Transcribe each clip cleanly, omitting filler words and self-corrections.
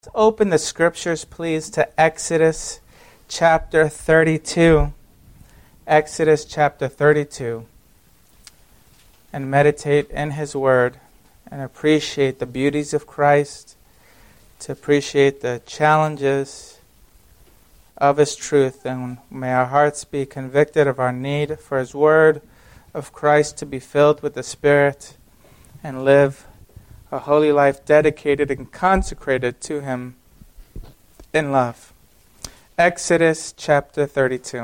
Let's open the scriptures, please, to Exodus chapter 32. Exodus chapter 32. And meditate in His Word and appreciate the beauties of Christ, to appreciate the challenges of His truth. And may our hearts be convicted of our need for His Word, of Christ to be filled with the Spirit and live a holy life dedicated and consecrated to Him in love. Exodus chapter 32.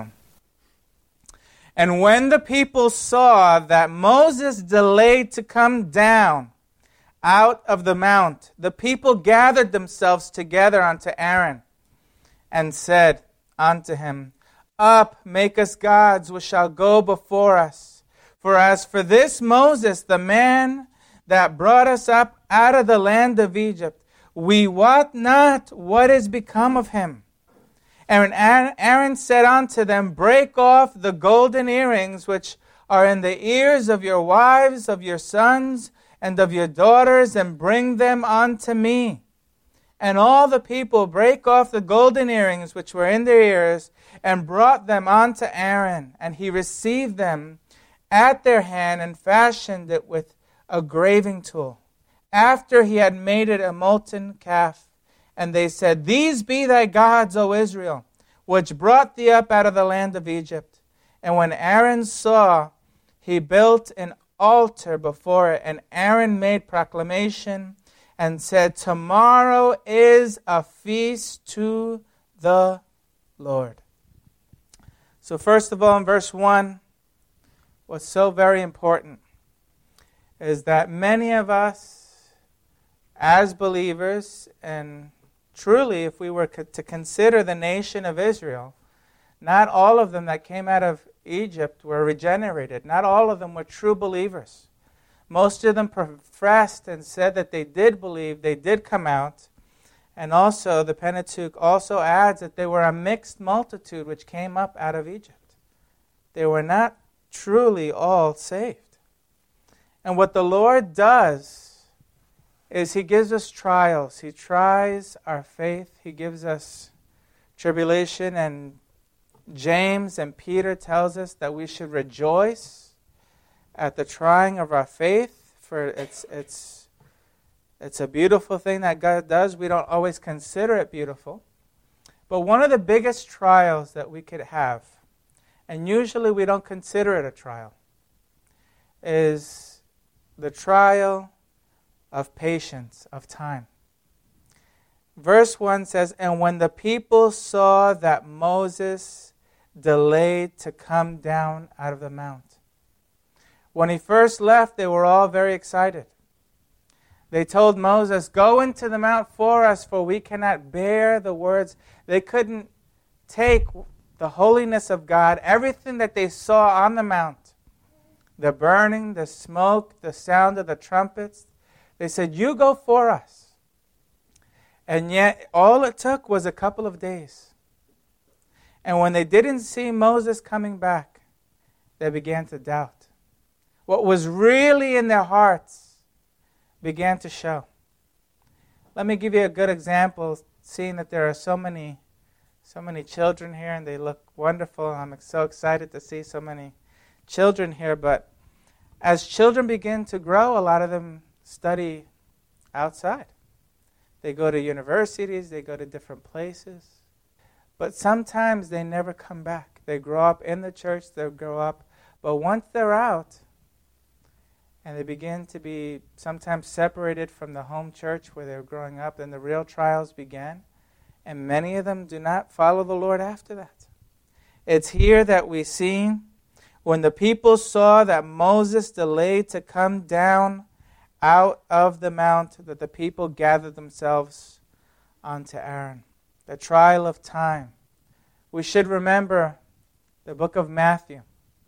And when the people saw that Moses delayed to come down out of the mount, the people gathered themselves together unto Aaron and said unto him, Up, make us gods which shall go before us. For as for this Moses, the man that brought us up out of the land of Egypt, we wot not what is become of him. And Aaron said unto them, Break off the golden earrings which are in the ears of your wives, of your sons, and of your daughters, and bring them unto me. And all the people brake off the golden earrings which were in their ears, and brought them unto Aaron. And he received them at their hand, and fashioned it with a graving tool, after he had made it a molten calf. And they said, These be thy gods, O Israel, which brought thee up out of the land of Egypt. And when Aaron saw, he built an altar before it. And Aaron made proclamation and said, Tomorrow is a feast to the Lord. So first of all, in verse 1, what's so very important is that many of us, as believers, and truly if we were to consider the nation of Israel, not all of them that came out of Egypt were regenerated. Not all of them were true believers. Most of them professed and said that they did believe, they did come out. And also the Pentateuch also adds that they were a mixed multitude which came up out of Egypt. They were not truly all saved. And what the Lord does is He gives us trials. He tries our faith. He gives us tribulation. And James and Peter tells us that we should rejoice at the trying of our faith. For it's a beautiful thing that God does. We don't always consider it beautiful. But one of the biggest trials that we could have, and usually we don't consider it a trial, is the trial of patience, of time. Verse 1 says, And when the people saw that Moses delayed to come down out of the mount. When he first left, they were all very excited. They told Moses, Go into the mount for us, for we cannot bear the words. They couldn't take the holiness of God, everything that they saw on the mount, the burning, the smoke, the sound of the trumpets. They said, You go for us. And yet, all it took was a couple of days. And when they didn't see Moses coming back, they began to doubt. What was really in their hearts began to show. Let me give you a good example, seeing that there are so many children here, and they look wonderful. I'm so excited to see so many children here, but as children begin to grow, a lot of them study outside. They go to universities, they go to different places, but sometimes they never come back. They grow up in the church, they grow up, but once they're out, and they begin to be sometimes separated from the home church where they're growing up, then the real trials began, and many of them do not follow the Lord after that. It's here that we see, when the people saw that Moses delayed to come down out of the mount, that the people gathered themselves unto Aaron. The trial of time. We should remember the book of Matthew.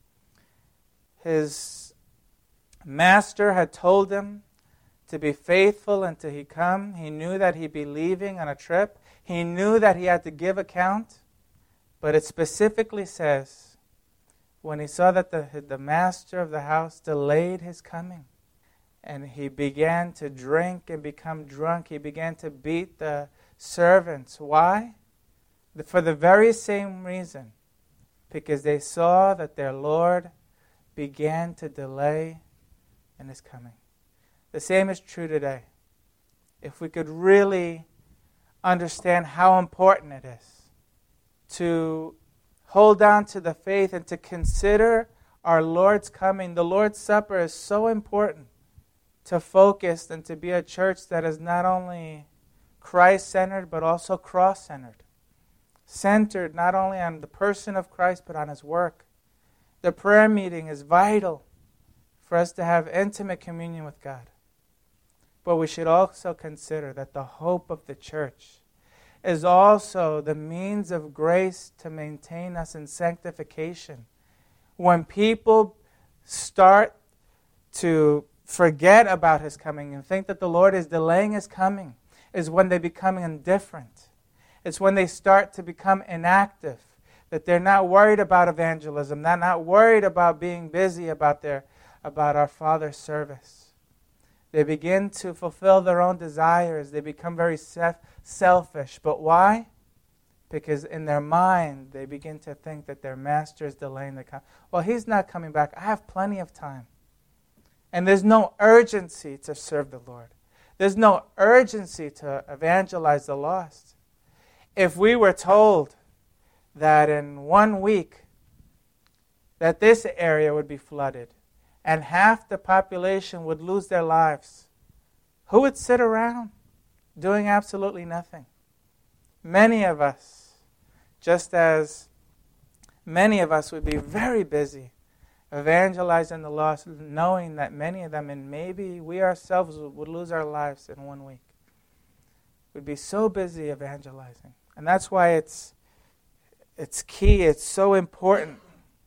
His master had told him to be faithful until he come. He knew that he'd be leaving on a trip. He knew that he had to give account. But it specifically says, when he saw that the master of the house delayed his coming, and he began to drink and become drunk, he began to beat the servants. Why? For the very same reason. Because they saw that their Lord began to delay in His coming. The same is true today. If we could really understand how important it is to hold on to the faith and to consider our Lord's coming. The Lord's Supper is so important to focus and to be a church that is not only Christ-centered but also cross-centered. Centered not only on the person of Christ but on His work. The prayer meeting is vital for us to have intimate communion with God. But we should also consider that the hope of the church is also the means of grace to maintain us in sanctification. When people start to forget about His coming and think that the Lord is delaying His coming, is when they become indifferent. It's when they start to become inactive, that they're not worried about evangelism, they're not worried about being busy about our Father's service. They begin to fulfill their own desires. They become very selfish. But why? Because in their mind, they begin to think that their master is delaying the coming. Well, He's not coming back. I have plenty of time. And there's no urgency to serve the Lord. There's no urgency to evangelize the lost. If we were told that in 1 week that this area would be flooded, and half the population would lose their lives, who would sit around doing absolutely nothing? Many of us, just as many of us would be very busy evangelizing the lost, knowing that many of them, and maybe we ourselves, would lose our lives in 1 week. We'd be so busy evangelizing. And that's why it's key, it's so important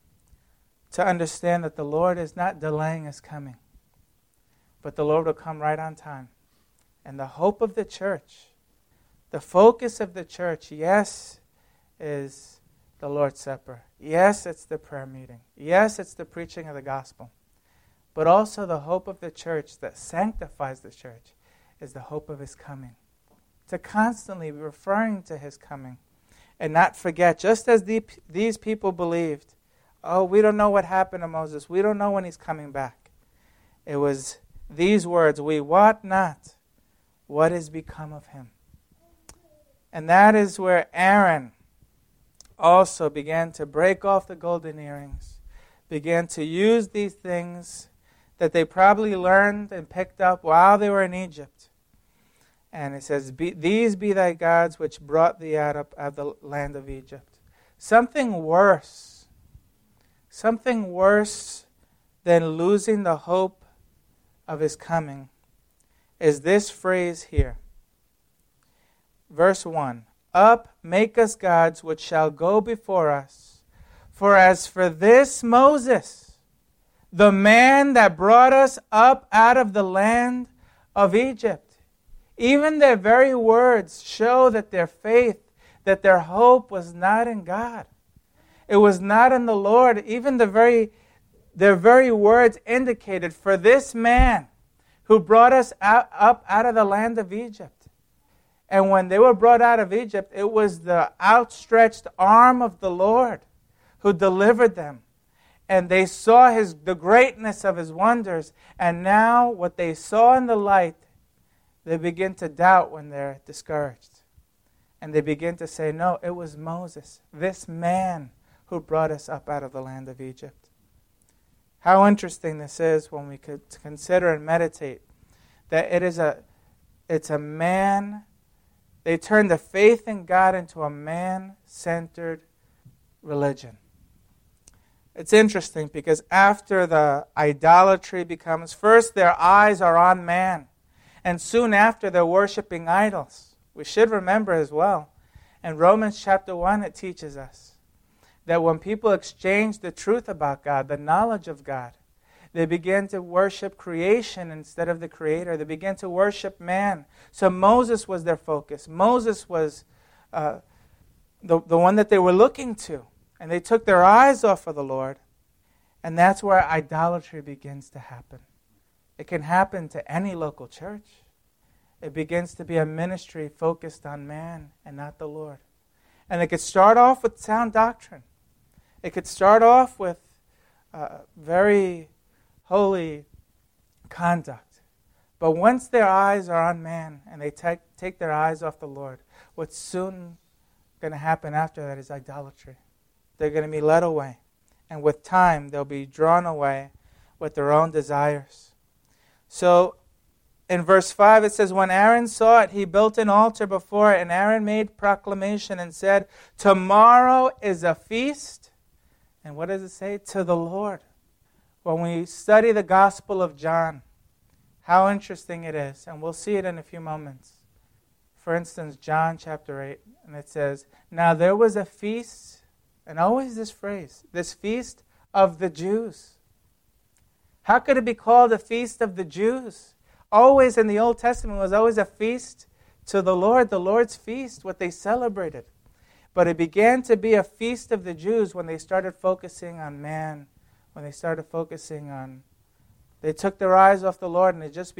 to understand that the Lord is not delaying His coming, but the Lord will come right on time. And the hope of the church, the focus of the church, yes, is the Lord's Supper. Yes, it's the prayer meeting. Yes, it's the preaching of the gospel. But also the hope of the church that sanctifies the church is the hope of His coming. To constantly be referring to His coming and not forget, just as these people believed, oh, we don't know what happened to Moses. We don't know when he's coming back. It was these words, we wot not what has become of him. And that is where Aaron also began to break off the golden earrings, began to use these things that they probably learned and picked up while they were in Egypt. And it says, these be thy gods which brought thee out of the land of Egypt. Something worse than losing the hope of His coming is this phrase here. Verse 1, up, make us gods which shall go before us. For as for this Moses, the man that brought us up out of the land of Egypt, even their very words show that their faith, that their hope was not in God. It was not in the Lord. Even their very words indicated, for this man who brought us up out of the land of Egypt. And when they were brought out of Egypt, it was the outstretched arm of the Lord who delivered them. And they saw the greatness of His wonders. And now what they saw in the light, they begin to doubt when they're discouraged. And they begin to say, no, it was Moses, this man who brought us up out of the land of Egypt. How interesting this is when we could consider and meditate that it's a man. They turned the faith in God into a man-centered religion. It's interesting because after the idolatry becomes, first their eyes are on man, and soon after they're worshiping idols. We should remember as well, in Romans chapter 1 it teaches us that when people exchange the truth about God, the knowledge of God, they begin to worship creation instead of the Creator. They begin to worship man. So Moses was their focus. Moses was the one that they were looking to. And they took their eyes off of the Lord. And that's where idolatry begins to happen. It can happen to any local church. it begins to be a ministry focused on man and not the Lord. And it could start off with sound doctrine. It could start off with very holy conduct. But once their eyes are on man and they take their eyes off the Lord, what's soon going to happen after that is idolatry. They're going to be led away. And with time, they'll be drawn away with their own desires. So, in verse 5 it says, when Aaron saw it, he built an altar before it, and Aaron made proclamation and said, tomorrow is a feast. And what does it say? To the Lord. When we study the Gospel of John, how interesting it is, and we'll see it in a few moments. For instance, John chapter 8, and it says, now there was a feast, and always this phrase, this feast of the Jews. How could it be called a feast of the Jews? Always in the Old Testament was always a feast to the Lord's feast, what they celebrated. But it began to be a feast of the Jews when they started focusing on man, when they started focusing on, they took their eyes off the Lord, and it just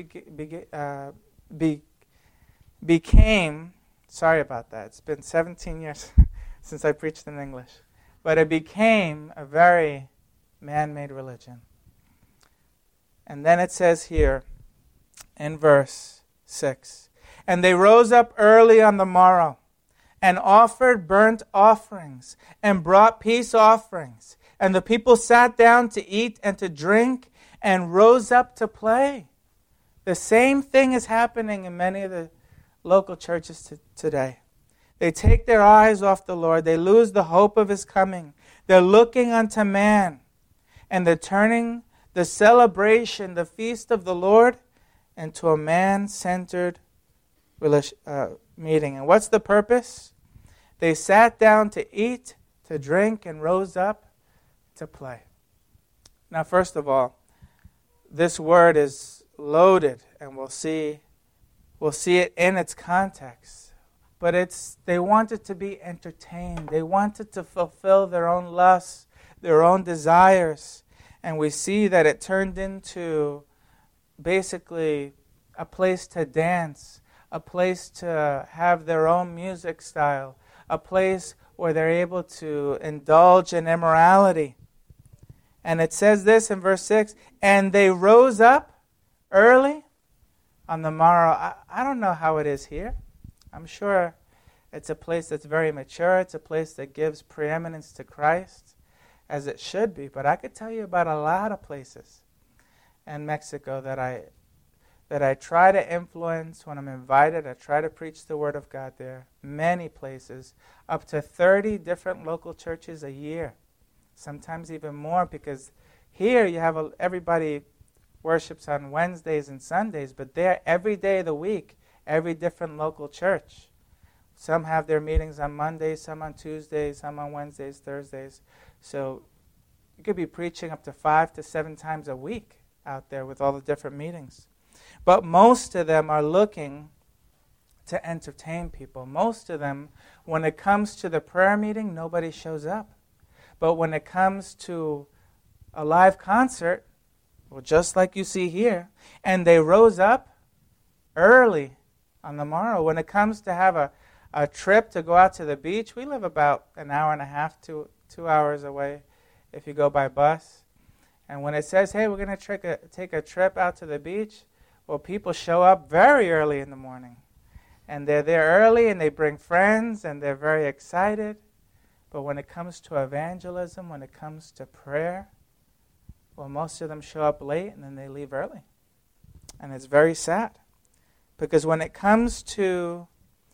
became, sorry about that, it's been 17 years since I preached in English, but it became a very man-made religion. And then it says here, in verse 6, and they rose up early on the morrow and offered burnt offerings and brought peace offerings. And the people sat down to eat and to drink and rose up to play. The same thing is happening in many of the local churches today. They take their eyes off the Lord. They lose the hope of His coming. They're looking unto man. And they're turning the celebration, the feast of the Lord, into a man-centered meeting. And what's the purpose? They sat down to eat, to drink, and rose up to play. Now, first of all, this word is loaded, and we'll see it in its context. But they wanted to be entertained. They wanted to fulfill their own lusts, their own desires. And we see that it turned into basically a place to dance, a place to have their own music style, a place where they're able to indulge in immorality. And it says this in verse 6, and they rose up early on the morrow. I don't know how it is here. I'm sure it's a place that's very mature. It's a place that gives preeminence to Christ, as it should be. But I could tell you about a lot of places in Mexico that I try to influence when I'm invited. I try to preach the Word of God there. Many places, up to 30 different local churches a year. Sometimes even more, because here you have everybody worships on Wednesdays and Sundays, but there every day of the week, every different local church. Some have their meetings on Mondays, some on Tuesdays, some on Wednesdays, Thursdays. So you could be preaching up to 5 to 7 times a week out there with all the different meetings. But most of them are looking to entertain people. Most of them, when it comes to the prayer meeting, nobody shows up. But when it comes to a live concert, well, just like you see here, and they rose up early on the morrow. When it comes to have a trip to go out to the beach, we live about an hour and a half to 2 hours away if you go by bus. And when it says, hey, we're going to take a trip out to the beach, well, people show up very early in the morning. And they're there early, and they bring friends, and they're very excited. But when it comes to evangelism, when it comes to prayer, well, most of them show up late, and then they leave early. And it's very sad. Because when it comes to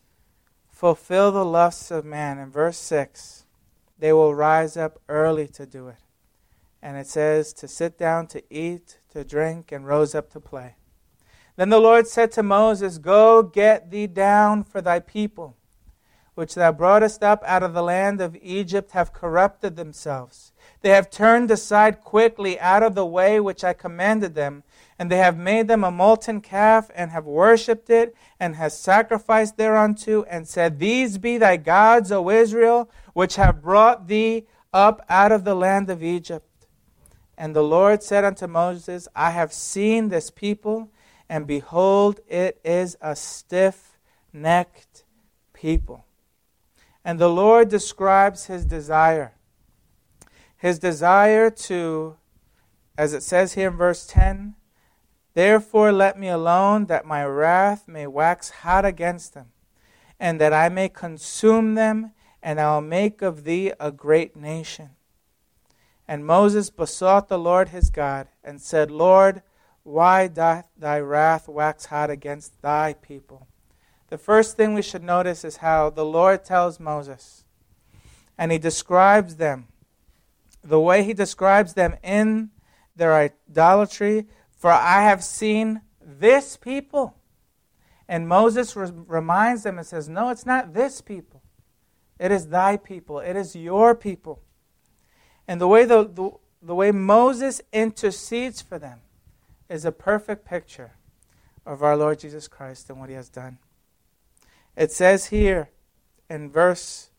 fulfill the lusts of man, in verse 6, they will rise up early to do it. And it says to sit down to eat, to drink, and rose up to play. Then the Lord said to Moses, go get thee down, for thy people, which thou broughtest up out of the land of Egypt, have corrupted themselves. They have turned aside quickly out of the way which I commanded them, and they have made them a molten calf, and have worshipped it, and has sacrificed thereunto, and said, these be thy gods, O Israel, which have brought thee up out of the land of Egypt. And the Lord said unto Moses, I have seen this people, and behold, it is a stiff-necked people. And the Lord describes His desire. His desire to, as it says here in verse 10, therefore let me alone, that my wrath may wax hot against them, and that I may consume them, and I will make of thee a great nation. And Moses besought the Lord his God, and said, Lord, why doth thy wrath wax hot against thy people? The first thing we should notice is how the Lord tells Moses, and He describes them, the way He describes them in their idolatry. For I have seen this people. And Moses reminds them and says, no, it's not this people. It is thy people. It is your people. And the way Moses intercedes for them is a perfect picture of our Lord Jesus Christ and what He has done. It says here in verse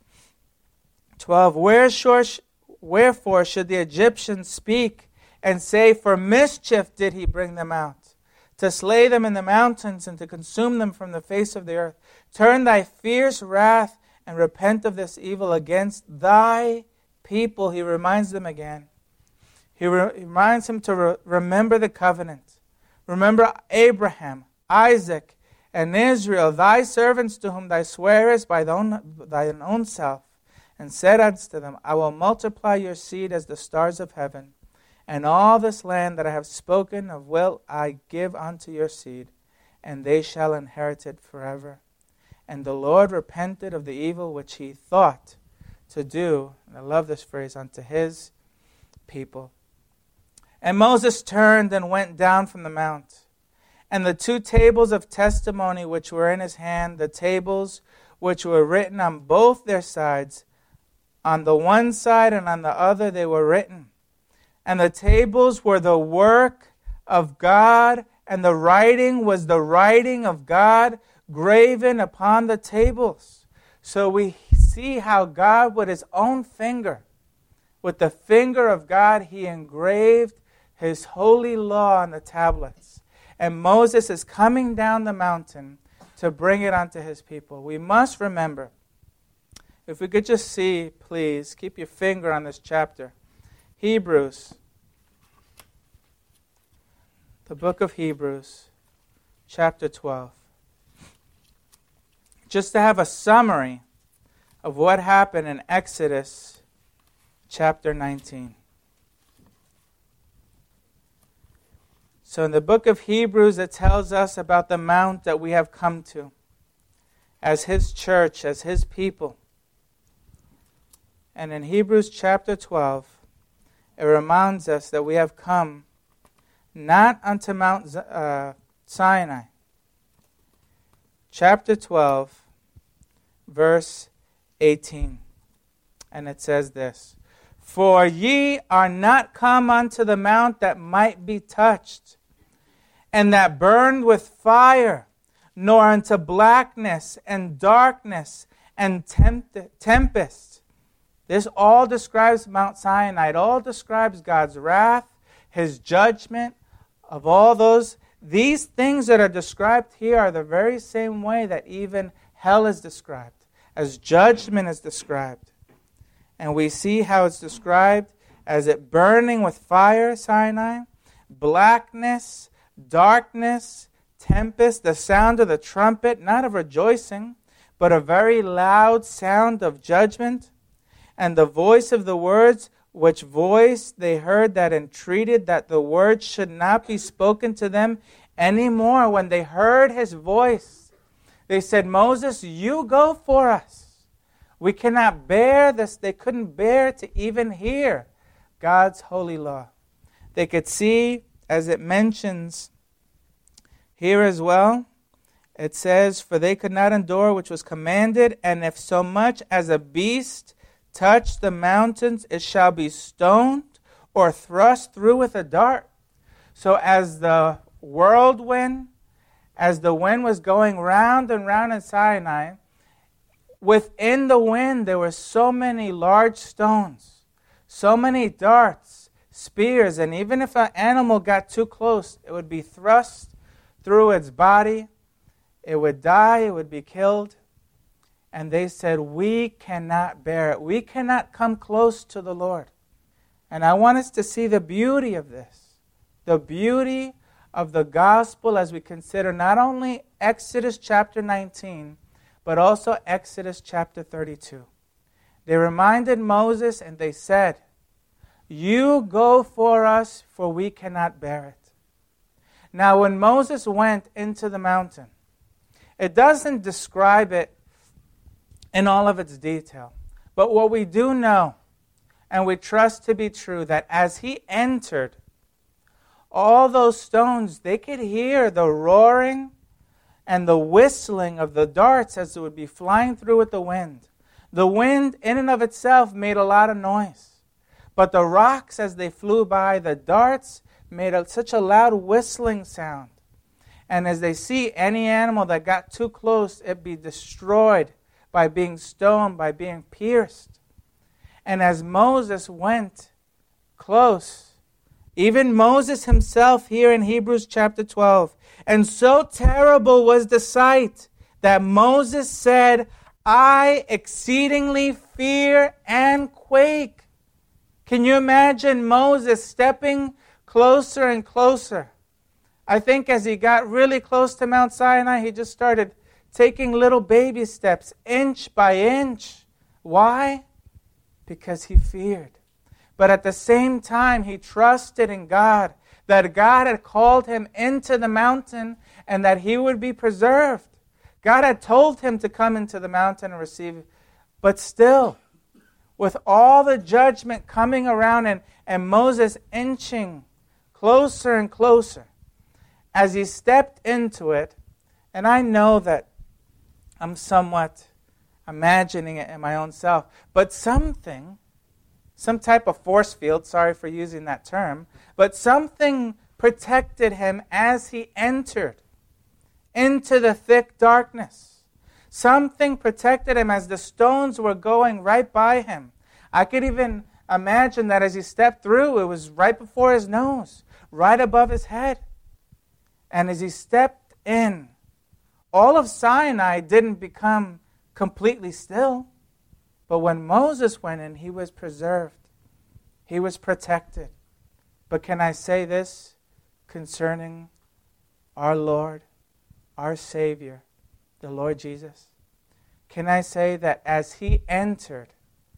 12, wherefore should the Egyptians speak and say, for mischief did He bring them out, to slay them in the mountains and to consume them from the face of the earth. Turn thy fierce wrath and repent of this evil against thy people. He reminds them again. He reminds him to remember the covenant. Remember Abraham, Isaac, and Israel, thy servants to whom thou swearest by thine own self, and said unto them, I will multiply your seed as the stars of heaven, and all this land that I have spoken of will I give unto your seed, and they shall inherit it forever. And the Lord repented of the evil which He thought to do, and I love this phrase, unto His people. And Moses turned and went down from the mount. And the 2 tables of testimony which were in his hand, the tables which were written on both their sides, on the one side and on the other they were written. And the tables were the work of God, and the writing was the writing of God graven upon the tables. So we see how God, with His own finger, with the finger of God, He engraved His holy law on the tablets. And Moses is coming down the mountain to bring it unto his people. We must remember, if we could just see, please, keep your finger on this chapter. Hebrews, the book of Hebrews, chapter 12. Just to have a summary of what happened in Exodus chapter 19. So in the book of Hebrews, it tells us about the mount that we have come to as His church, as His people. And in Hebrews chapter 12, it reminds us that we have come not unto Mount Sinai. Chapter 12, verse 18. And it says this, for ye are not come unto the mount that might be touched, and that burned with fire, nor unto blackness and darkness and tempest. This all describes Mount Sinai. It all describes God's wrath, His judgment of all those. These things that are described here are the very same way that even hell is described, as judgment is described. And we see how it's described as it burning with fire, Sinai, blackness, darkness, tempest, the sound of the trumpet, not of rejoicing, but a very loud sound of judgment, and the voice of the words, which voice they heard that entreated that the words should not be spoken to them anymore. When they heard His voice, they said, Moses, you go for us. We cannot bear this. They couldn't bear to even hear God's holy law. They could see, as it mentions here as well, it says, for they could not endure which was commanded, and if so much as a beast touch the mountains, it shall be stoned or thrust through with a dart. So as the whirlwind, as the wind was going round and round in Sinai, within the wind there were so many large stones, so many darts, spears, and even if an animal got too close, it would be thrust through its body. It would die, it would be killed. And they said, we cannot bear it. We cannot come close to the Lord. And I want us to see the beauty of this. The beauty of the gospel as we consider not only Exodus chapter 19, but also Exodus chapter 32. They reminded Moses and they said, you go for us, for we cannot bear it. Now when Moses went into the mountain, it doesn't describe it in all of its detail. But what we do know, and we trust to be true, that as he entered, all those stones, they could hear the roaring and the whistling of the darts as it would be flying through with the wind. The wind in and of itself made a lot of noise. But the rocks as they flew by, the darts made such a loud whistling sound. And as they see any animal that got too close, it'd be destroyed by being stoned, by being pierced. And as Moses went close, even Moses himself here in Hebrews chapter 12, and so terrible was the sight that Moses said, I exceedingly fear and quake. Can you imagine Moses stepping closer and closer? I think as he got really close to Mount Sinai, he just started taking little baby steps, inch by inch. Why? Because he feared. But at the same time, he trusted in God, that God had called him into the mountain and that he would be preserved. God had told him to come into the mountain and receive. But still, with all the judgment coming around and Moses inching closer and closer, as he stepped into it, and I know that I'm somewhat imagining it in my own self, but some type of force field, sorry for using that term, but something protected him as he entered into the thick darkness. Something protected him as the stones were going right by him. I could even imagine that as he stepped through, it was right before his nose, right above his head. And as he stepped in, all of Sinai didn't become completely still. But when Moses went in, he was preserved. He was protected. But can I say this concerning our Lord, our Savior, the Lord Jesus? Can I say that as he entered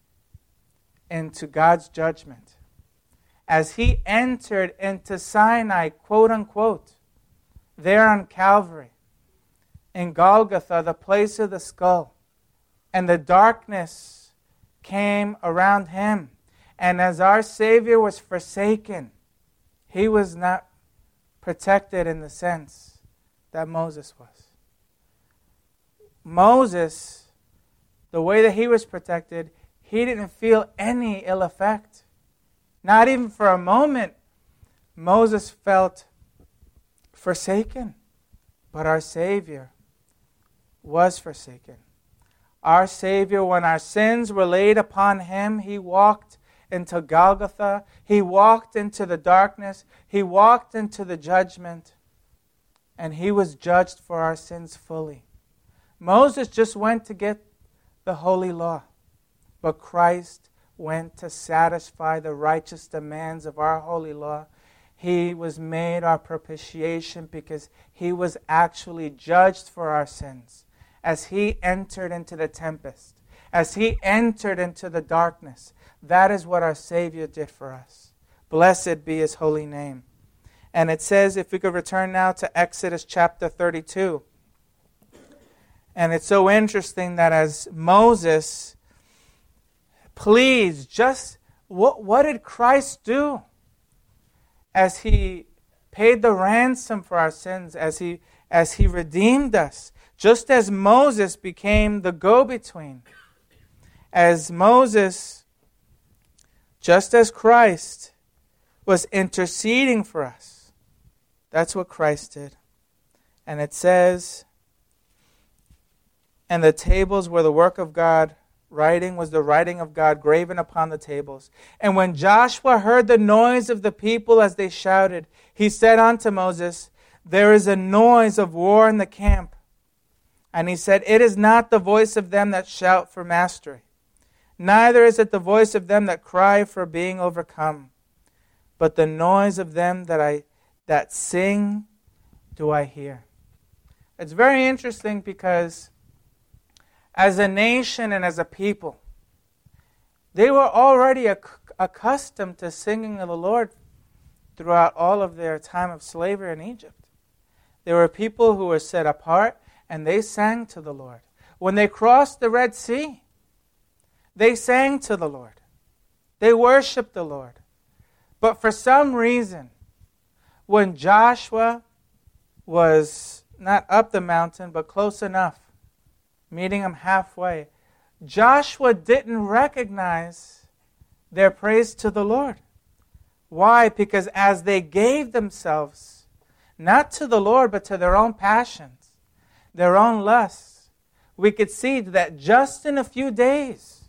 into God's judgment, as he entered into Sinai, quote unquote, there on Calvary, in Golgotha, the place of the skull, and the darkness came around him. And as our Savior was forsaken, he was not protected in the sense that Moses was. Moses, the way that he was protected, he didn't feel any ill effect. Not even for a moment, Moses felt forsaken. But our Savior was forsaken. Our Savior, when our sins were laid upon him, he walked into Golgotha. He walked into the darkness. He walked into the judgment. And he was judged for our sins fully. Moses just went to get the holy law. But Christ went to satisfy the righteous demands of our holy law. He was made our propitiation because he was actually judged for our sins. As he entered into the tempest, as he entered into the darkness, that is what our Savior did for us. Blessed be his holy name. And it says, if we could return now to Exodus chapter 32. And it's so interesting that as Moses pleads, just what did Christ do? As he paid the ransom for our sins, as he redeemed us, just as Moses became the go-between, as Moses, just as Christ was interceding for us, that's what Christ did. And it says, and the tables were the work of God, writing was the writing of God graven upon the tables. And when Joshua heard the noise of the people as they shouted, he said unto Moses, There is a noise of war in the camp. And he said, it is not the voice of them that shout for mastery, neither is it the voice of them that cry for being overcome, but the noise of them that sing do I hear. It's very interesting because as a nation and as a people, they were already accustomed to singing of the Lord throughout all of their time of slavery in Egypt. There were people who were set apart and they sang to the Lord. When they crossed the Red Sea, they sang to the Lord. They worshiped the Lord. But for some reason, when Joshua was not up the mountain, but close enough, meeting them halfway, Joshua didn't recognize their praise to the Lord. Why? Because as they gave themselves, not to the Lord, but to their own passions, their own lusts, we could see that just in a few days,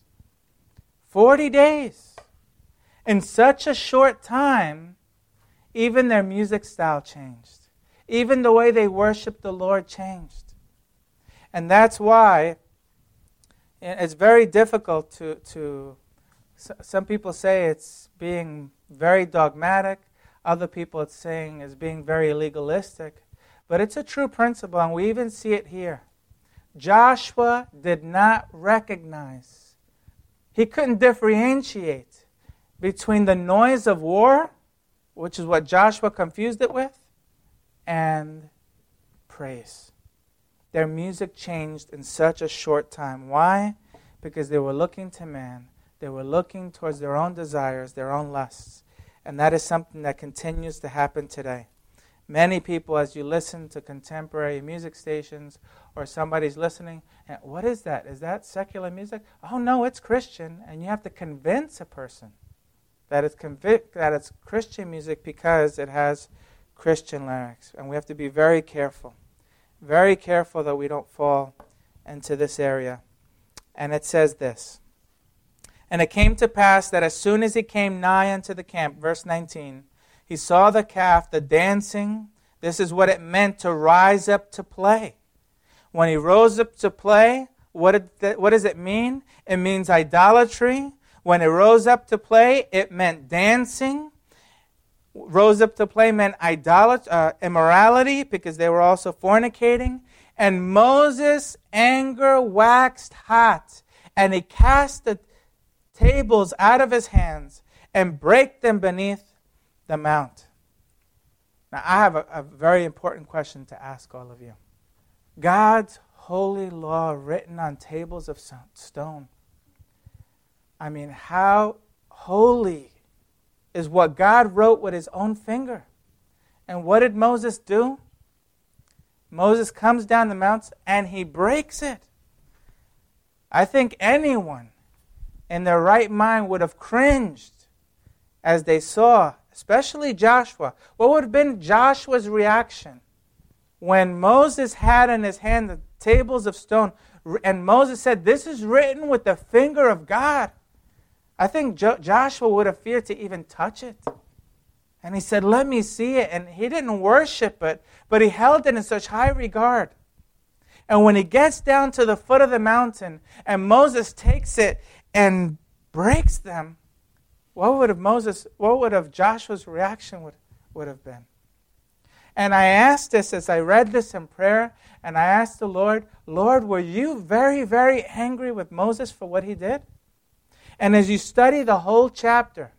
40 days, in such a short time, even their music style changed. Even the way they worshiped the Lord changed. And that's why it's very difficult to some people say it's being very dogmatic. Other people it's saying is being very legalistic. But it's a true principle, and we even see it here. Joshua did not recognize. He couldn't differentiate between the noise of war, which is what Joshua confused it with, and praise. Their music changed in such a short time. Why? Because they were looking to man. They were looking towards their own desires, their own lusts. And that is something that continues to happen today. Many people, as you listen to contemporary music stations or somebody's listening, and what is that? Is that secular music? Oh no, it's Christian. And you have to convince a person that it's Christian music because it has Christian lyrics. And we have to be very careful that we don't fall into this area. And it says this, and it came to pass that as soon as he came nigh unto the camp, verse 19, he saw the calf, the dancing. This is what it meant to rise up to play. When he rose up to play, what does it mean? It means idolatry. When it rose up to play, it meant dancing. Rose up to play meant immorality, because they were also fornicating. And Moses' anger waxed hot, and he cast the tables out of his hands and brake them beneath the mount. Now I have a very important question to ask all of you. God's holy law written on tables of stone. I mean, how holy is what God wrote with his own finger. And what did Moses do? Moses comes down the mountain and he breaks it. I think anyone in their right mind would have cringed as they saw, especially Joshua. What would have been Joshua's reaction when Moses had in his hand the tables of stone, and Moses said, this is written with the finger of God? I think Joshua would have feared to even touch it. And he said, let me see it. And he didn't worship it, but he held it in such high regard. And when he gets down to the foot of the mountain and Moses takes it and breaks them, what would have Joshua's reaction would have been? And I asked this as I read this in prayer, and I asked the Lord, Lord, were you very, very angry with Moses for what he did? And as you study the whole chapter,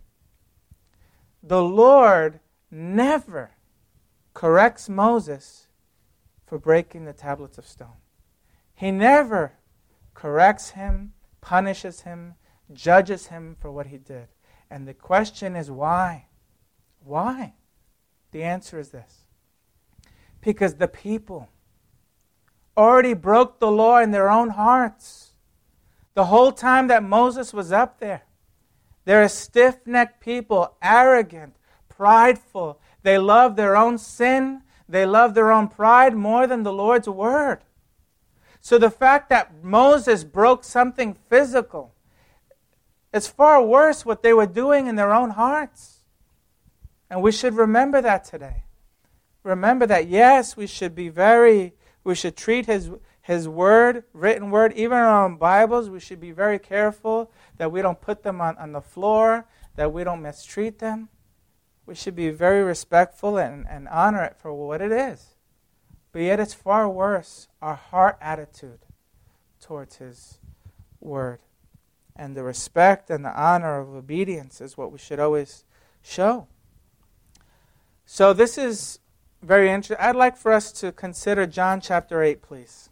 the Lord never corrects Moses for breaking the tablets of stone. He never corrects him, punishes him, judges him for what he did. And the question is why? Why? The answer is this. Because the people already broke the law in their own hearts. The whole time that Moses was up there, they're a stiff-necked people, arrogant, prideful. They love their own sin. They love their own pride more than the Lord's word. So the fact that Moses broke something physical, it's far worse what they were doing in their own hearts. And we should remember that today. remember that, yes, we should treat His word, written word, even our own Bibles, we should be very careful that we don't put them on the floor, that we don't mistreat them. We should be very respectful and honor it for what it is. But yet it's far worse, our heart attitude towards His word. And the respect and the honor of obedience is what we should always show. So this is very interesting. I'd like for us to consider John chapter 8, please.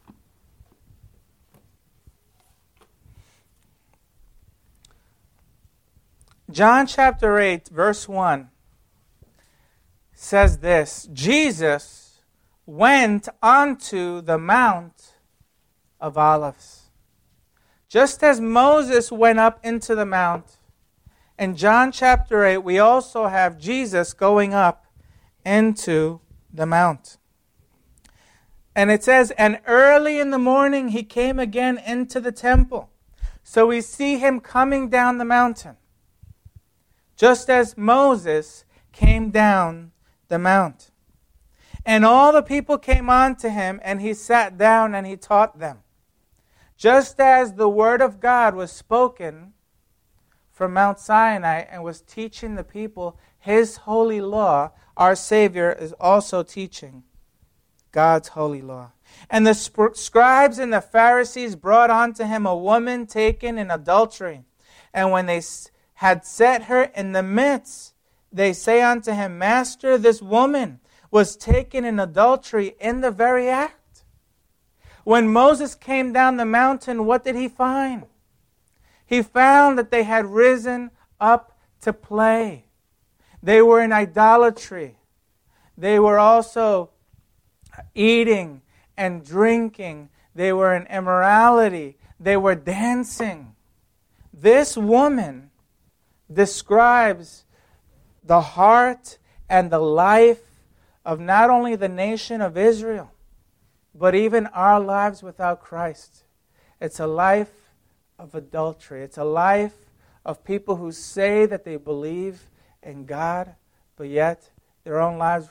John chapter 8, verse 1 says this: Jesus went onto the Mount of Olives. Just as Moses went up into the mount, in John chapter 8, we also have Jesus going up into the mount. And it says, and early in the morning he came again into the temple. So we see him coming down the mountain, just as Moses came down the mount. And all the people came unto him, and he sat down and he taught them. Just as the word of God was spoken from Mount Sinai and was teaching the people His holy law, our Savior is also teaching God's holy law. And the scribes and the Pharisees brought unto him a woman taken in adultery. And when they had set her in the midst, they say unto him, Master, this woman was taken in adultery in the very act. When Moses came down the mountain, what did he find? He found that they had risen up to play. They were in idolatry. They were also eating and drinking. They were in immorality. They were dancing. This woman describes the heart and the life of not only the nation of Israel, but even our lives without Christ. It's a life of adultery. It's a life of people who say that they believe in God, but yet their own lives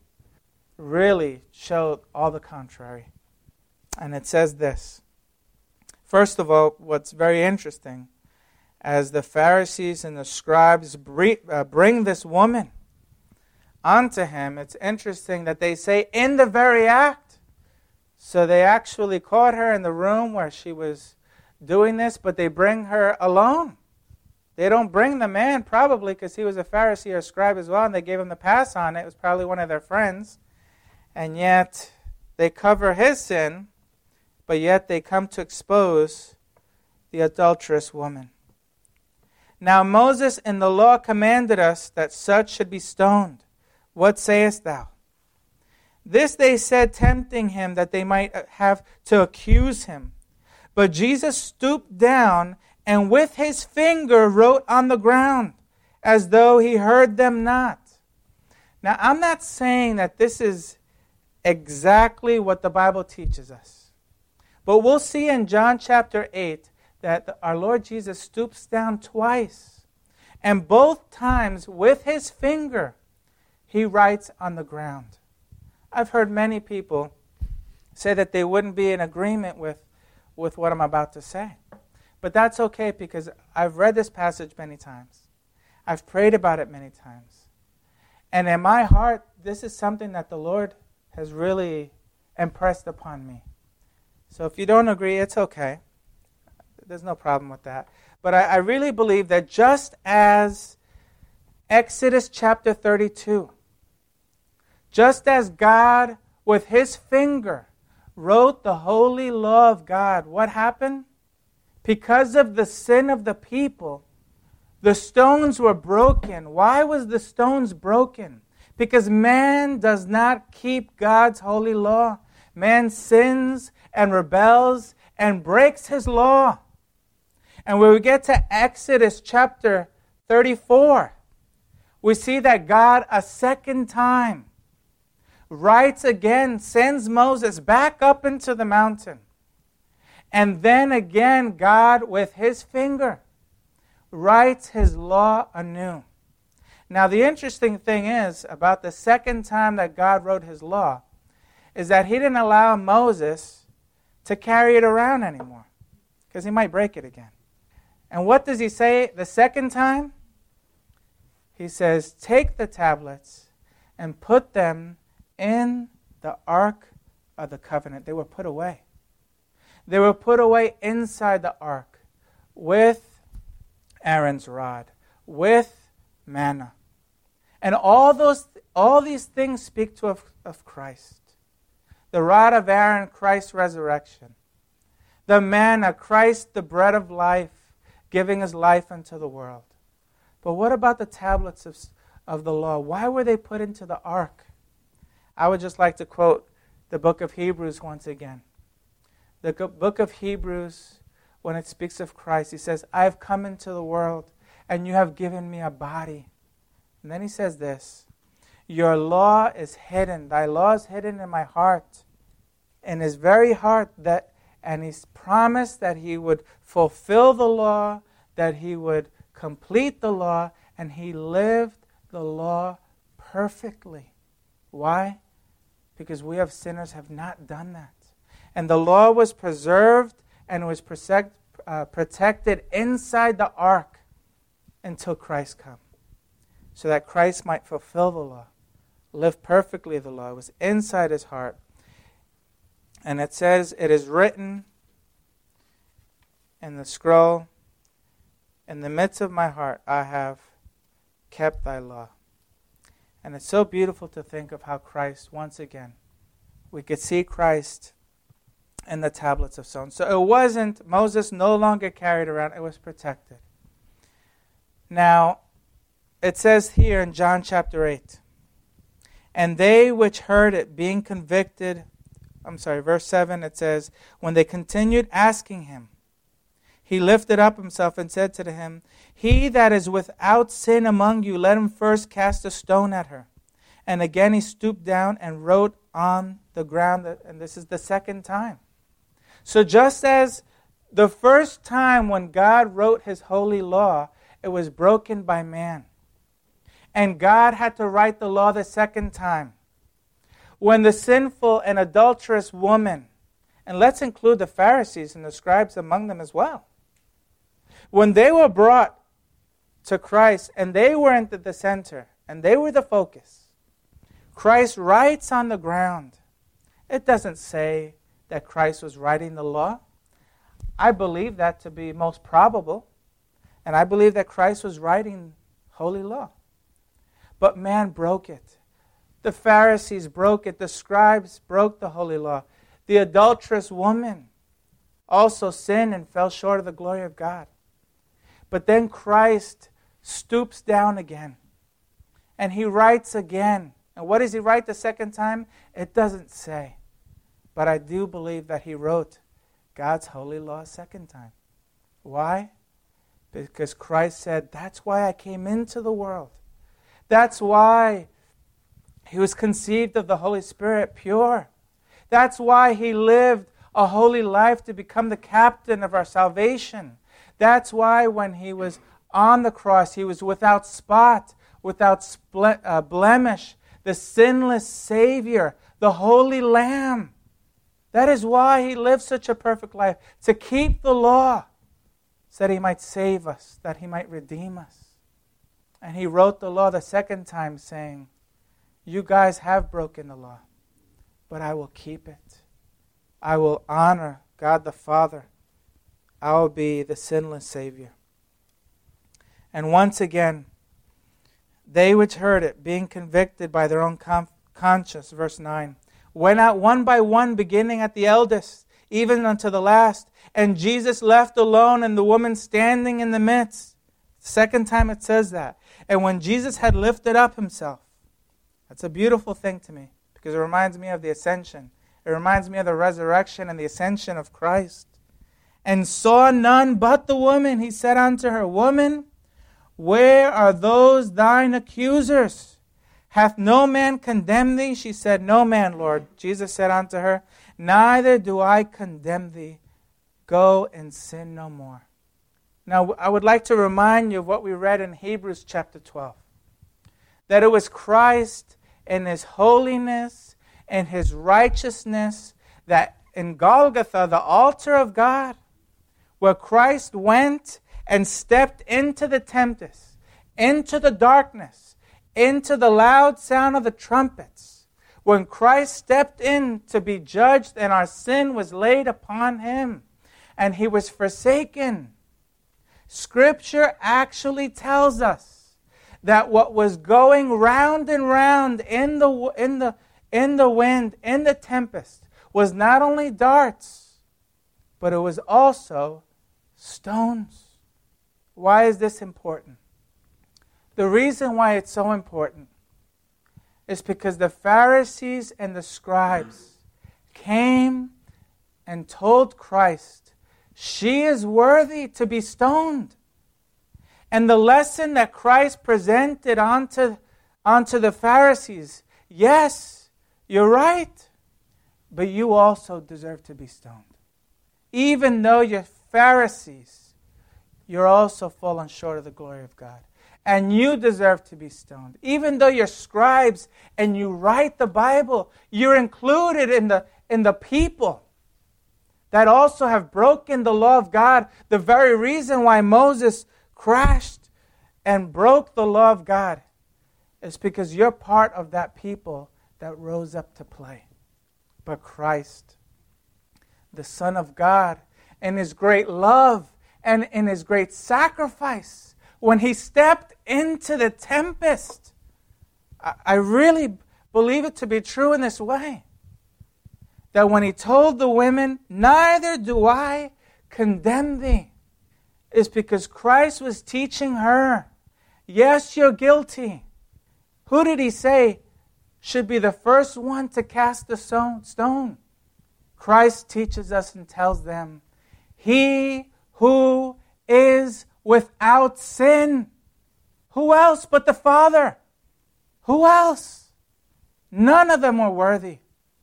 really show all the contrary. And it says this. First of all, what's very interesting, as the Pharisees and the scribes bring this woman unto him, it's interesting that they say, in the very act. So they actually caught her in the room where she was doing this, but they bring her alone. They don't bring the man, probably because he was a Pharisee or a scribe as well, and they gave him the pass on it. It was probably one of their friends. And yet they cover his sin, but yet they come to expose the adulterous woman. Now Moses in the law commanded us that such should be stoned. What sayest thou? This they said, tempting him, that they might have to accuse him. But Jesus stooped down and with his finger wrote on the ground, as though he heard them not. Now, I'm not saying that this is exactly what the Bible teaches us. But we'll see in John chapter 8 that our Lord Jesus stoops down twice. And both times, with his finger, he writes on the ground. I've heard many people say that they wouldn't be in agreement with what I'm about to say. But that's okay, because I've read this passage many times. I've prayed about it many times. And in my heart, this is something that the Lord has really impressed upon me. So if you don't agree, it's okay. There's no problem with that. But I really believe that just as Exodus chapter 32, just as God with his finger wrote the holy law of God, what happened? Because of the sin of the people, the stones were broken. Why was the stones broken? Because man does not keep God's holy law. Man sins and rebels and breaks his law. And when we get to Exodus chapter 34, we see that God a second time writes again, sends Moses back up into the mountain. And then again, God with his finger writes his law anew. Now, the interesting thing is, about the second time that God wrote his law, is that he didn't allow Moses to carry it around anymore, because he might break it again. And what does he say the second time? He says, take the tablets and put them in the Ark of the Covenant. They were put away. They were put away inside the Ark with Aaron's rod, with manna. And all these things speak of Christ. The rod of Aaron, Christ's resurrection. The manna, Christ, the bread of life, giving his life unto the world. But what about the tablets of the law? Why were they put into the ark? I would just like to quote the book of Hebrews once again. The book of Hebrews, when it speaks of Christ, he says, I have come into the world, and you have given me a body. And then he says this, your law is hidden. Thy law is hidden in my heart, in his very heart. And he's promised that he would fulfill the law, that he would complete the law, and he lived the law perfectly. Why? Because we as sinners have not done that. And the law was preserved and was protected inside the ark until Christ come, so that Christ might fulfill the law, live perfectly the law. It was inside his heart. And it says, it is written in the scroll, in the midst of my heart, I have kept thy law. And it's so beautiful to think of how Christ, once again, we could see Christ in the tablets of stone. So it wasn't, Moses no longer carried around, it was protected. Now, it says here in John chapter 8, and they which heard it being convicted, verse 7, it says, when they continued asking him, he lifted up himself and said to him, he that is without sin among you, let him first cast a stone at her. And again he stooped down and wrote on the ground, and this is the second time. So just as the first time when God wrote his holy law, it was broken by man. And God had to write the law the second time. When the sinful and adulterous woman, and let's include the Pharisees and the scribes among them as well, when they were brought to Christ and they were at the center and they were the focus, Christ writes on the ground. It doesn't say that Christ was writing the law. I believe that to be most probable, and I believe that Christ was writing holy law. But man broke it. The Pharisees broke it. The scribes broke the holy law. The adulterous woman also sinned and fell short of the glory of God. But then Christ stoops down again. And he writes again. And what does he write the second time? It doesn't say. But I do believe that he wrote God's holy law a second time. Why? Because Christ said, that's why I came into the world. That's why he was conceived of the Holy Spirit pure. That's why he lived a holy life to become the captain of our salvation. That's why when he was on the cross, he was without spot, without blemish, the sinless Savior, the Holy Lamb. That is why he lived such a perfect life, to keep the law, so that he might save us, that he might redeem us. And he wrote the law the second time saying, you guys have broken the law, but I will keep it. I will honor God the Father. I will be the sinless Savior. And once again, they which heard it, being convicted by their own conscience, verse 9, went out one by one, beginning at the eldest, even unto the last. And Jesus left alone, and the woman standing in the midst. Second time it says that. And when Jesus had lifted up himself, that's a beautiful thing to me, because it reminds me of the ascension. It reminds me of the resurrection and the ascension of Christ. And saw none but the woman, he said unto her, Woman, where are those thine accusers? Hath no man condemned thee? She said, No man, Lord. Jesus said unto her, Neither do I condemn thee. Go and sin no more. Now, I would like to remind you of what we read in Hebrews chapter 12. that it was Christ in His holiness and His righteousness that in Golgotha, the altar of God, where Christ went and stepped into the tempest, into the darkness, into the loud sound of the trumpets, when Christ stepped in to be judged and our sin was laid upon Him and He was forsaken, Scripture actually tells us that what was going round and round in the wind, in the tempest, was not only darts, but it was also stones. Why is this important? The reason why it's so important is because the Pharisees and the scribes came and told Christ, she is worthy to be stoned. And the lesson that Christ presented onto the Pharisees, yes, you're right, but you also deserve to be stoned. Even though you're Pharisees, you're also fallen short of the glory of God. And you deserve to be stoned. Even though you're scribes and you write the Bible, you're included in the people that also have broken the law of God. The very reason why Moses crashed and broke the law of God is because you're part of that people that rose up to play. But Christ, the Son of God, in His great love and in His great sacrifice, when He stepped into the tempest, I really believe it to be true in this way. That when He told the women, neither do I condemn thee, is because Christ was teaching her, yes, you're guilty. Who did He say should be the first one to cast the stone? Christ teaches us and tells them, he who is without sin. Who else but the Father? Who else? None of them were worthy.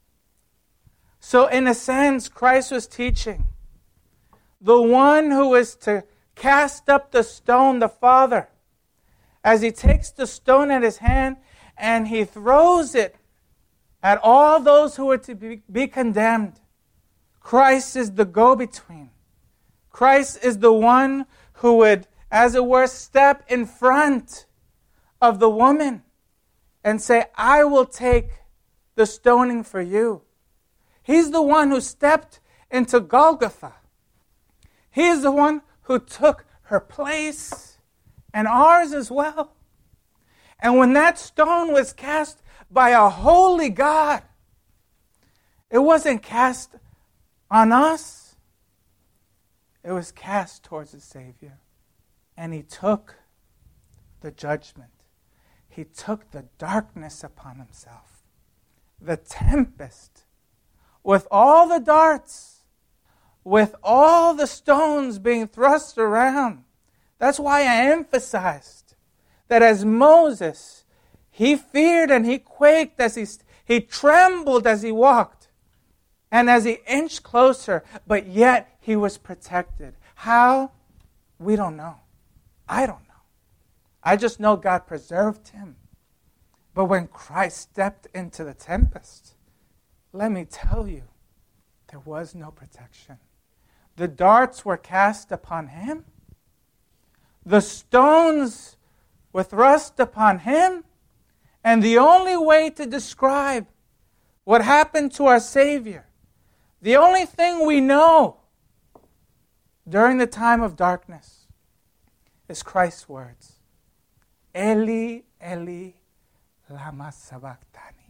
So in a sense, Christ was teaching the one who is to cast up the stone, the Father, as He takes the stone in His hand and He throws it at all those who are to be condemned. Christ is the go-between. Christ is the one who would, as it were, step in front of the woman and say, I will take the stoning for you. He's the one who stepped into Golgotha. He is the one who took her place and ours as well. And when that stone was cast by a holy God, it wasn't cast on us. It was cast towards the Savior. And He took the judgment. He took the darkness upon Himself. The tempest, with all the darts, with all the stones being thrust around. That's why I emphasized that as Moses, he feared and he quaked as he trembled as he walked. And as he inched closer, but yet he was protected. How? We don't know. I don't know. I just know God preserved him. But when Christ stepped into the tempest, let me tell you, there was no protection. The darts were cast upon him. The stones were thrust upon him. And the only way to describe what happened to our Savior, the only thing we know during the time of darkness, is Christ's words. Eli, Eli, lama sabachthani.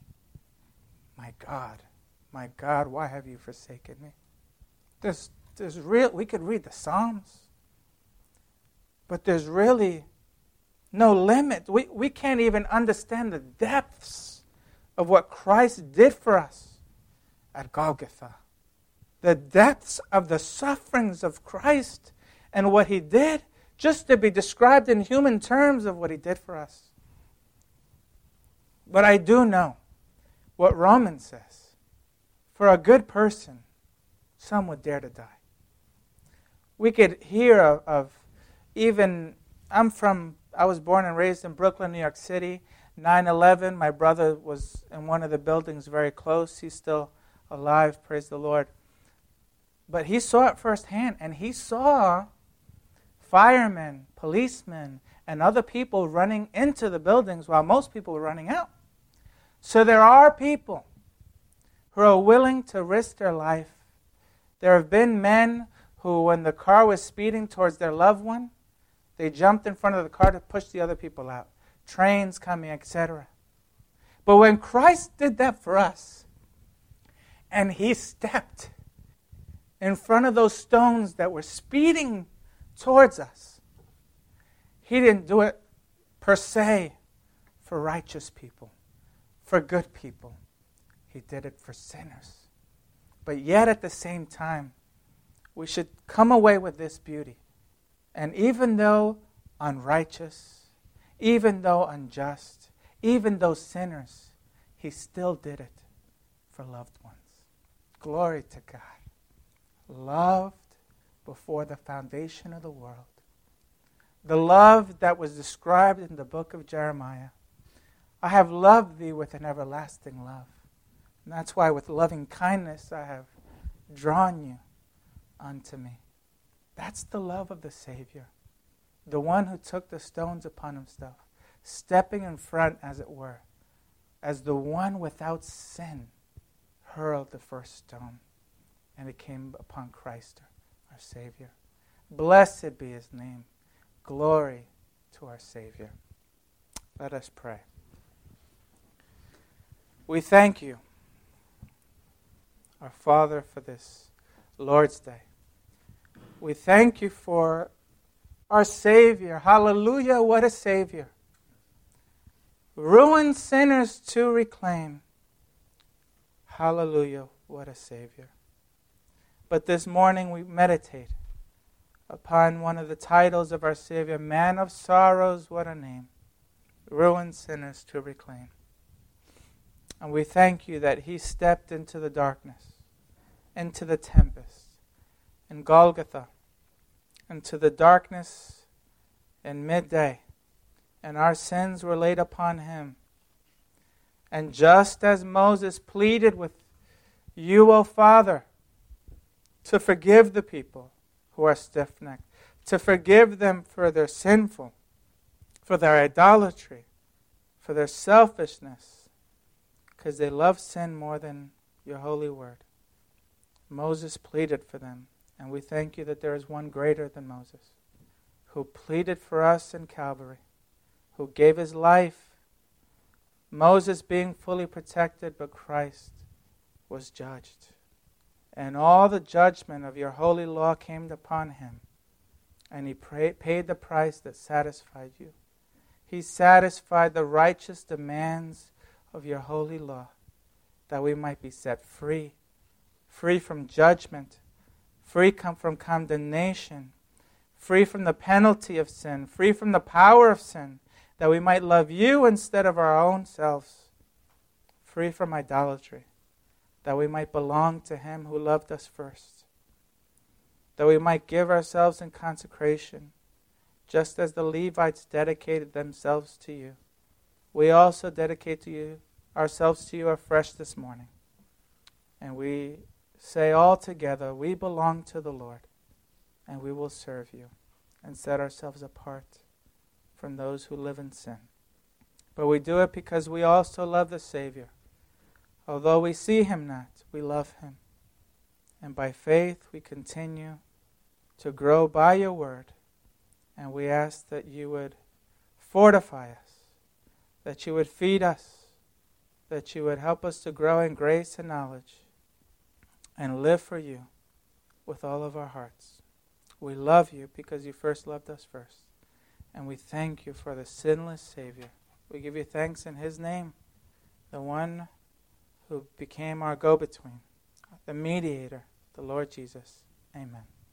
My God, why have you forsaken me? We could read the Psalms, but there's really no limit. We can't even understand the depths of what Christ did for us at Golgotha. The depths of the sufferings of Christ and what He did, just to be described in human terms of what He did for us. But I do know what Romans says. For a good person, some would dare to die. We could hear of even, I was born and raised in Brooklyn, New York City, 9/11, my brother was in one of the buildings very close. He's still alive, praise the Lord. But he saw it firsthand, and he saw firemen, policemen, and other people running into the buildings while most people were running out. So there are people who are willing to risk their life. There have been men who, when the car was speeding towards their loved one, they jumped in front of the car to push the other people out. Trains coming, etc. But when Christ did that for us, and He stepped in front of those stones that were speeding towards us, He didn't do it per se for righteous people, for good people. He did it for sinners. But yet at the same time, we should come away with this beauty. And even though unrighteous, even though unjust, even though sinners, He still did it for loved ones. Glory to God. Loved before the foundation of the world. The love that was described in the book of Jeremiah. I have loved thee with an everlasting love. And that's why with loving kindness I have drawn you unto me. That's the love of the Savior. The one who took the stones upon Himself, stepping in front, as it were, as the one without sin hurled the first stone. And it came upon Christ, our Savior. Blessed be His name. Glory to our Savior. Let us pray. We thank you, our Father, for this Lord's Day. We thank you for our Savior. Hallelujah, what a Savior. Ruined sinners to reclaim. Hallelujah, what a Savior. But this morning we meditate upon one of the titles of our Savior, Man of Sorrows, what a name. Ruined sinners to reclaim. And we thank you that He stepped into the darkness, into the tempest, in Golgotha, into the darkness in midday, and our sins were laid upon Him. And just as Moses pleaded with you, O Father, to forgive the people who are stiff-necked, to forgive them for their sinful, for their idolatry, for their selfishness, because they love sin more than your holy word. Moses pleaded for them, and we thank you that there is one greater than Moses, who pleaded for us in Calvary, who gave His life. Moses being fully protected, but Christ was judged. And all the judgment of your holy law came upon Him, and He paid the price that satisfied you. He satisfied the righteous demands of your holy law, that we might be set free, free from judgment, free from condemnation, free from the penalty of sin, free from the power of sin, that we might love you instead of our own selves, free from idolatry, that we might belong to Him who loved us first, that we might give ourselves in consecration, just as the Levites dedicated themselves to you. We also dedicate to you ourselves to you afresh this morning. And we say all together, we belong to the Lord, and we will serve you and set ourselves apart from those who live in sin. But we do it because we also love the Savior. Although we see Him not, we love Him. And by faith we continue to grow by your word. And we ask that you would fortify us, that you would feed us, that you would help us to grow in grace and knowledge, and live for you with all of our hearts. We love you because you first loved us first. And we thank you for the sinless Savior. We give you thanks in His name, the one who became our go-between, the mediator, the Lord Jesus. Amen.